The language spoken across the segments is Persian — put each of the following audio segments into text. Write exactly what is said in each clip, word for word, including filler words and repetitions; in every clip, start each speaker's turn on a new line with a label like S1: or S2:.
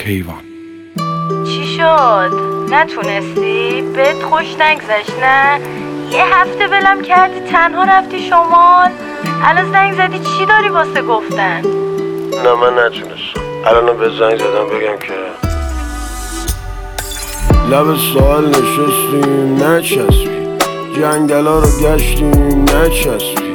S1: کیوان.
S2: چی شد؟ نتونستی؟ بهت خوش نگذشت نه؟ یه هفته بلم کردی تنها رفتی شمال؟ الان زنگ زدی چی داری واسه گفتن؟
S3: نه من نتونستم. الان به زنگ زدم بگم که لب ساحل نشستیم نچسبی، جنگلا رو گشتیم نچسبی،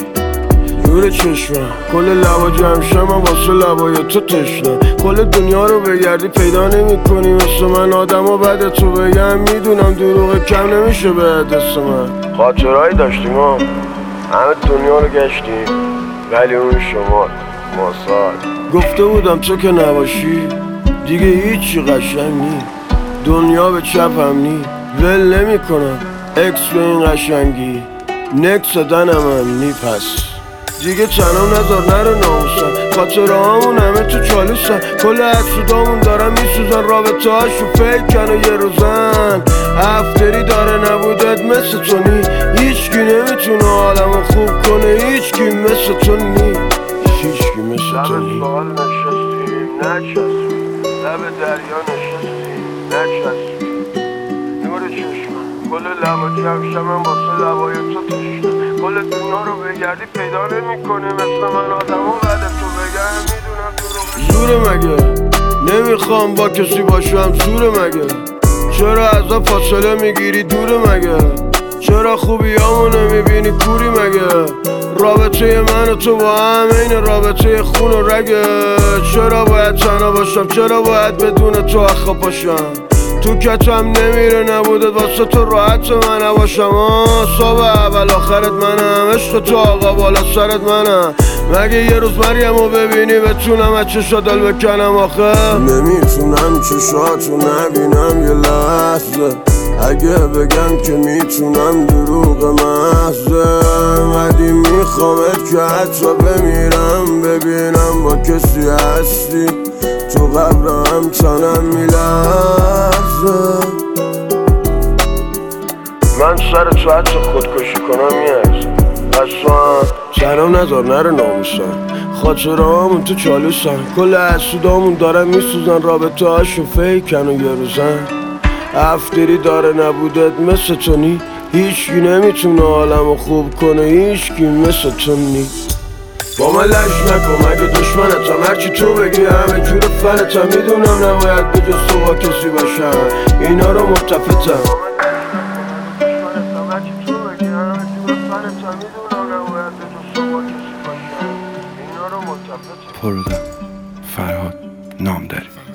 S3: نور چشمم کل لبا جمع شم واسه لبای تو تشنم، کل دنیا رو بگردی پیدا نمی کنی مثل من آدم و بعد تو بگم میدونم دروغ کم نمیشه به دست من. خاطرهایی داشتیم ها، همه دنیا رو گشتیم ولی اون شما ماسال گفته بودم تو که نباشی دیگه هیچی قشنگ نی، دنیا به چپم نی، ول نمی کنم اکس به این قشنگی، نکس دنم هم نی، پس دیگه تنم نذار نرو ناموسن، خاطره هامون همه تو چالوسن، کل حسودامون دارن میسوزن، رابطه هاشو فیکن و یه روزن افتری داره نبودت مثل تو نی، هیچکی نمیتونه حالمو خوب کنه، هیچکی مثل تو نی، هیچکی مثل تو نی. لب سوال نشستیم نچسبیم، لب دریا نشستیم نچسبیم، نور چشمم کل لبا جمع شم واسه لبای تو تشنم، کل دنیا رو بگردی پیدا نمی کنی مثل من آدم و بعد تو بگم میدونم تو رو زوره مگه نمیخوام با کسی باشم، زوره مگه چرا ازا فاصله میگیری دوره مگه، چرا خوبیامو نمیبینی کوری مگه، رابطه من و تو با هم این رابطه خون و رگه، چرا باید تنها باشم، چرا باید بدون تو اخا باشم، تو کتم نمیره نبودت واسه تو راحت من نباشم، صبح اول آخرت منم، عشق تو آقا بالا سرت منم، مگه یه روز مریمو ببینی بتونم از چشا دل بکنم آخه، نمیتونم چشاتو نبینم یه لحظه، اگه بگم که میتونم دروغ محضه، ولی میخوامت که حتی بمیرم ببینم با کسی هستی، تو قبرم تنم میلرزه، من سر تو حتی خودکشی کنم میارزم، پس تو هم تنم نذار نره ناموسن، خاطره هامون تو چالوسن، کل حسودامون دارن میسوزن، رابطه هاشو فیکن و یه روزن افتری داره نبودت مثل تو نی، هیچکی نمیتونه حالمو خوب کنه، هیچکی مثل تو نی. با من لش نکن مگه دشمنتم، هرچی تو بگی همه جور فنتم، میدونم نباید به جز تو با کسی باشم، اینا رو متفتم.
S1: پرودم فرهاد نامداری.